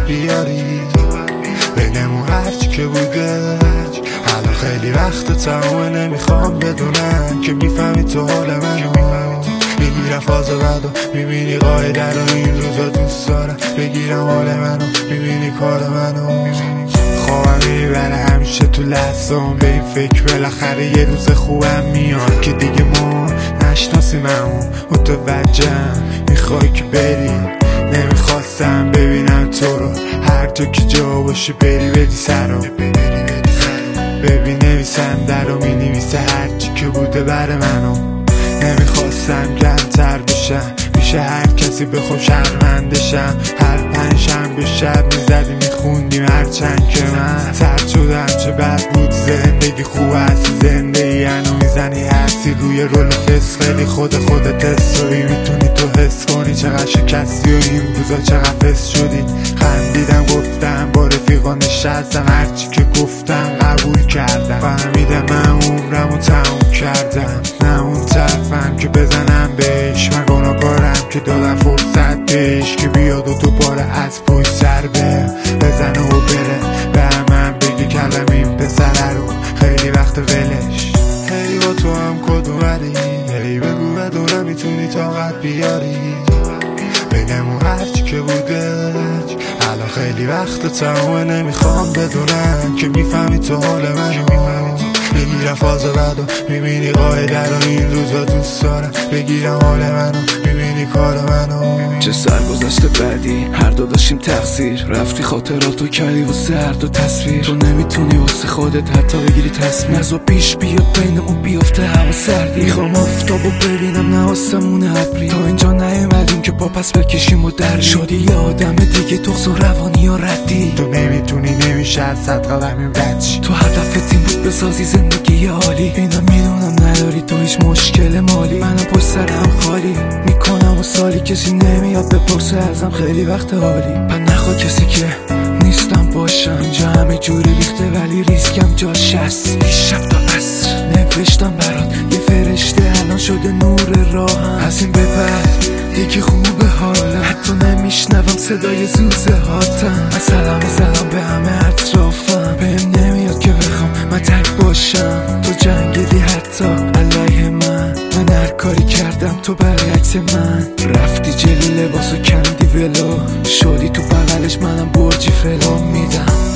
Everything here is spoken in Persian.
بیاری بینمون هرچی که بوده. الان خیلی وقت تمومه، نمیخوام بدونم که میفهمی تو حال منو. میگیرم فاز بعد و میبینی قاعده رو، این روزا دوست دارم بگیرم حال منو، میبینی کار منو. خوابم میبره همیشه تو لحظام به این فکر بالاخره یه روز خوبم میاد که دیگه ما نشناسیم همون متوجهم. میخوای که بری، نمیخواستم ببینم تو رو، هر جا که جا باشه بری بدی سرم. ببین نویسم در رو مینویسه هرچی که بوده بر منو. نمیخواستم گرمتر بشم میشه هر کسی بخوام شرمندشم. هر پنجشنبه شب میزدی میخوندیم هرچند که من ترد شدم. چه بد بود زندگی خوب هستی، زندگی هنو میزنی هستی روی رول فسقلی. خودت استوری میتونی تو حس کنی چقدر شکستی و این روزا چقدر فس شدی. خندیدم گفتم با رفیقا نشستم، هرچی که گفتم قبول کردم. فهمیدم من عمرمو تموم کردم، نه اون طرفم که بزنم بهش. من گناهکارم که دادم فرصت بهش که بیاد و دوباره از پشت سر بزنه و بره. به من بگی کلم این پسره رو خیلی وقت ولش. هی با تو هم کد اومدی، هی بگو بدونم میتونی طاقت بیاری بینمون هرچی که بوده. الان خیلی وقت تمومه، نمیخوام بدونم که میفهمی تو حال منو. میگیرم فاز بعد و میبینی قاعده رو، این روزا دوست دارم بگیرم حال منو، میبینی کار منو. چه سرگذشت بعدی، هر دو داشتیم تقصیر، رفتی خاطراتو کردی واسه هر دو تصویر. تو نمیتونی واسه خودت حتی بگیری تصمیم، نزا پیش بیاد بین اون بیافته هوا سردی. میخوام آفتابو ببینم نه آسمون ابری، تا اینجا نیومدیم که پا پس بکشیم و در شدی یه آدم دیگه تخص و روانی و ردی. تو نمیتونی نمیشه از صد قدمی رد شی. تو هدفت این بود بسازی زندگی عالی، اینا میدونم نداری تو هیچ مشکل مالی. منم پشت سرم خالی میکنم و سالی کسی نمیاد بپرسه ازم خیلی وقت حالی. من نخوا کسی که نیستم باشم، اینجا همه جوری ریخته ولی ریسکم جاش هست. شب تا عصر نوشتم برات یه فرشته الان شده نور راهم. از این به بعد دیگه خوبه حالم، حتی نمیشنوم صدای زوزه هاتم. من سلام به همه اطرافم، بهم نمیاد که بخوام من تک باشم. تو جنگیدی حتی علیه من هر کاری کردم تو برعکس من. رفتی جلو لباسو کندی ولو شدی تو بغلش، منم برجی فلان میدم.